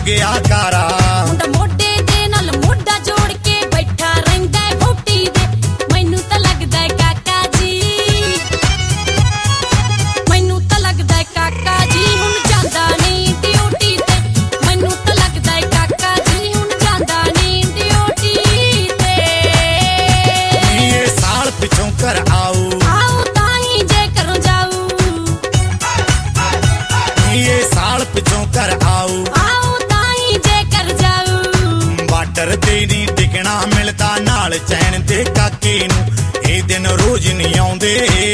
ਗਿਆ ਕਾਰਾ। ਮੁੰਡਾ ਮੋਢੇ ਦੇ ਨਾਲ ਮੋਢਾ ਜੋੜ ਕੇ ਬੈਠਾ ਰਹਿੰਦਾ ਵਹੁਟੀ ਦੇ। ਮੈਨੂੰ ਤਾਂ ਲੱਗਦਾ ਕਾਕਾ ਜੀ, ਮੈਨੂੰ ਤਾਂ ਲੱਗਦਾ ਕਾਕਾ ਜੀ ਹੁਣ ਜਾਂਦਾ ਨਹੀਂ ਡਿਊਟੀ ਤੇ। ਮੈਨੂੰ ਤਾਂ ਲੱਗਦਾ ਕਾਕਾ ਜੀ ਹੁਣ ਜਾਂਦਾ ਨਹੀਂ ਡਿਊਟੀ ਤੇ। ਇਹ ਸਾਲ ਪਿੱਛੋਂ ਘਰ ਆਊ, ਆਊ ਤਾਂ ਹੀ ਜੇ ਘਰੋਂ ਜਾਊ। ਇਹ ਸਾਲ ਪਿੱਛੋਂ ਘਰ ਆਊ, ਆਊ ਤਾਂ ਹੀ ਜੇ ਘਰ ਜਾਊ। ਬਾਰਡਰ ਤੇ ਨਹੀਂ ਟਿਕਣਾ ਮਿਲਦਾ ਨਾਲ ਚੈਨ ਤੇ ਕਾਕੇ ਨੂੰ। ਇਹ ਦਿਨ ਰੋਜ਼ ਨਹੀਂ ਆਉਂਦੇ,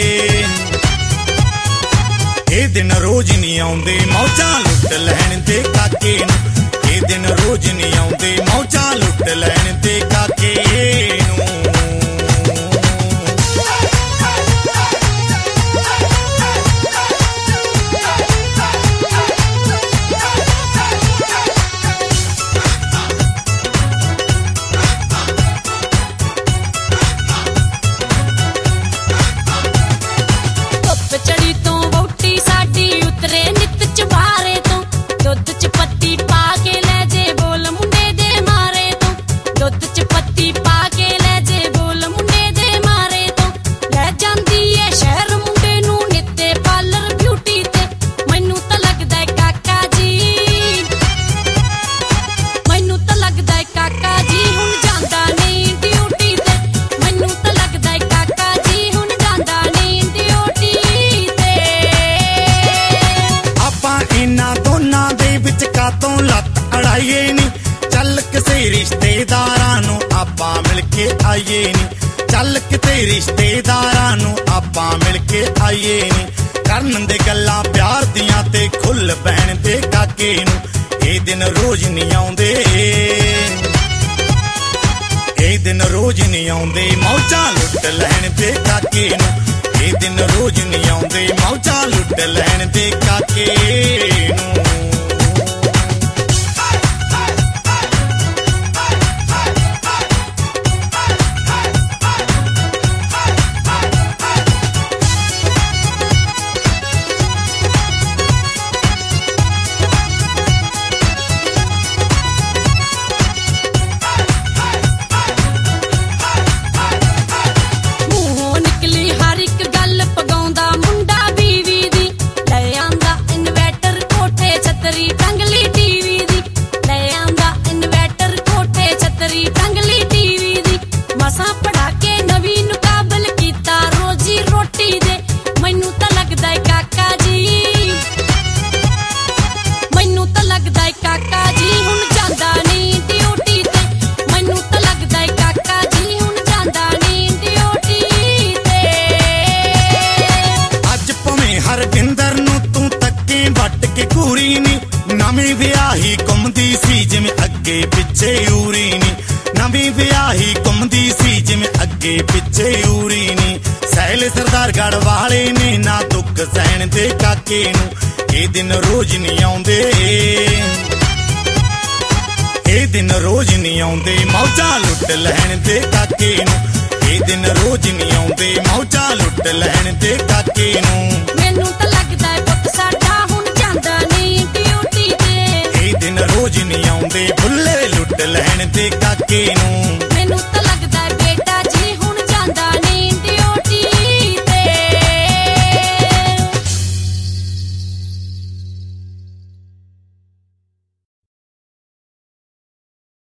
ਇਹ ਦਿਨ ਰੋਜ਼ ਨਹੀਂ ਆਉਂਦੇ ਮੌਜਾਂ ਲੁੱਟ ਲੈਣ ਤੇ ਕਾਕੇ ਨੂੰ। ਇਹ ਦਿਨ ਰੋਜ਼ ਨਹੀਂ ਆਉਂਦੇ ਮੌਜਾਂ ਲੁੱਟ ਲੈਣ ਤੇ ਕਾਕੇ ਨੂੰ। ਧੁੱਪ ਚੜੀ ਤੋਂ ਵਹੁਟੀ ਸਾਡੀ ਉਤਰੇ ਨਿੱਤ ਚੁਬਾਰੇ ਤੋਂ। ਦੁੱਧ ਚ ਪੱਤੀ ਪਾ ਕੇ ਲੈ ਜੇ ਬੋਲ ਮੁੰਡੇ ਦੇ ਮਾਰੇ ਤੋਂ। ਦੁੱਧ ਚ ਪੱਤੀ ਪਾ ਕੇ ਲੈ ਜੇ ਬੋਲ ਮੁੰਡੇ ਦੇ ਮਾਰੇ ਤੋਂ। ਲੈ ਜਾਂਦੀ ਏ ਸ਼ਹਿਰ ਮੁੰਡੇ ਨੂੰ ਨਿੱਤੇ ਪਾਰਲਰ ਬਿਊਟੀ ਤੇ। ਮੈਨੂੰ ਤਾਂ ਲੱਗਦਾ ਕਾਕਾ ਜੀ, ਮੈਨੂੰ ਤਾਂ ਲੱਗਦਾ ਕਾਕਾ ਜੀ ਹੁਣ ਜਾਂਦਾ ਨਹੀਂ ਡਿਊਟੀ ਤੇ। ਮੈਨੂੰ ਤਾਂ ਲੱਗਦਾ ਕਾਕਾ ਜੀ ਹੁਣ ਜਾਂਦਾ ਨਹੀਂ ਡਿਊਟੀ ਤੇ। ਆਪਾਂ ਇਹਨਾਂ ਦੋਨਾਂ ਦੇ ਵਿੱਚ ਕਾਤੋਂ ਲੱਤ ਅੜਾਈਏ ਨੀ। ਚੱਲ ਕਿਸੇ ਰਿਸ਼ਤੇਦਾਰਾਂ ਨੂੰ ਆਪਾਂ ਮਿਲ ਕੇ ਆਈਏ ਨੀ। ਚੱਲ ਕਿਤੇ ਰਿਸ਼ਤੇਦਾਰਾਂ ਨੂੰ ਆਪਾਂ ਮਿਲ ਕੇ ਆਈਏ ਨੀ। ਕਰਨ ਦੇ ਗੱਲਾਂ ਪਿਆਰ ਦੀਆਂ ਤੇ ਖੁੱਲ ਬਹਿਣ ਤੇ ਕਾਕੇ ਨੂੰ। ਇਹ ਦਿਨ ਰੋਜ਼ ਨਹੀਂ ਆਉਂਦੇ, ਇਹ ਦਿਨ ਰੋਜ਼ ਨਹੀਂ ਆਉਂਦੇ ਮੌਜਾਂ ਲੁੱਟ ਲੈਣ ਤੇ ਕਾਕੇ ਨੂੰ। ਇਹ ਦਿਨ ਰੋਜ਼ ਨਹੀਂ ਆਉਂਦੇ ਮੌਜਾਂ ਲੁੱਟ ਲੈਣ ਤੇ ਕਾਕੇ ਨੂੰ। ਮੂੰਹੋਂ ਨਿਕਲੀ ਹਰ ਇੱਕ ਗੱਲ ਪਗਾਉਂਦਾ ਮੁੰਡਾ ਬੀਵੀ ਦੀ। ਲੈ ਆਂਦਾ ਇਨਵੈਟਰ ਕੋਠੇ ਛਤਰੀ ਟੰਗਲੀ ਟੀਵੀ ਦੀ। ਲੈ ਆਂਦਾ ਇਨਵੈਟਰ ਕੋਠੇ ਛਤਰੀ ਟੰਗਲੀ ਟੀਵੀ ਦੀ। ਮਸਾਂ ਪੜਾ ਕੇ ਨਵੀਂ ਨੂੰ ਕਾਬਲ ਕੀਤਾ ਰੋਜੀ ਰੋਟੀ ਦੇ। ਮੈਨੂੰ ਤਾਂ ਲੱਗਦਾ ਕਾਕਾ ਜੀ, ਮੈਨੂੰ ਤਾਂ ਲੱਗਦਾ ਕਾਕਾ ਜੀ ਹੁਣ ਜਾਂਦਾ ਨਹੀਂ ਡਿਊਟੀ ਤੇ। ਮੈਨੂੰ ਤਾਂ ਲੱਗਦਾ ਕਾਕਾ ਜੀ ਹੁਣ ਜਾਂਦਾ ਨਹੀਂ ਡਿਊਟੀ ਤੇ। ਅੱਜ ਭਵੇਂ ਹਰਵਿੰਦਰ ਨੂੰ ਤੂੰ ਤੱਕੇ ਵੱਟ ਕੇ ਘੂਰੀ ਨੀ। ਨਵੀਂ ਵਿਆਹੀ ਘੁੰਮਦੀ ਸੀ ਜਿਵੇਂ ਅੱਗੇ ਪਿੱਛੇ ਉਰੀ ਨੀ। ਨਵੀਂ ਵਿਆਹੀ ਘੁੰਮਦੀ ਸੀ ਜਿਵੇਂ ਅੱਗੇ ਪਿੱਛੇ ਉਰੀ ਨੀ। ਸਹਿਲ ਸਰਦਾਰ ਗੜ ਵਾਲੇ ਨੇ ਨਾ ਦੁੱਖ ਸਹਿਣ ਦੇ ਕਾਕੇ ਨੂੰ। ਇਹ ਦਿਨ ਰੋਜ਼ ਨਹੀਂ ਆਉਂਦੇ, ਇਹ ਦਿਨ ਰੋਜ਼ ਨਹੀਂ ਆਉਂਦੇ ਮੌਜਾਂ ਲੁੱਟ ਲੈਣ ਤੇ ਕਾਕੇ ਨੂੰ। ਇਹ ਦਿਨ ਰੋਜ਼ ਨਹੀਂ ਆਉਂਦੇ ਮੌਜਾਂ ਲੁੱਟ ਲੈਣ ਤੇ ਕਾਕੇ ਨੂੰ। ਮੈਨੂੰ ਤਾਂ ਲੱਗਦਾ ਪੁੱਤ ਸਾਡਾ ਹੁਣ ਜਾਂਦਾ ਨਹੀਂ ਡਿਊਟੀ ਤੇ। ਇਹ ਦਿਨ ਰੋਜ਼ ਨਹੀਂ ਆਉਂਦੇ ਬੁੱਲੇ ਲੁੱਟ ਲੈਣ ਤੇ ਕਾਕੇ ਨੂੰ।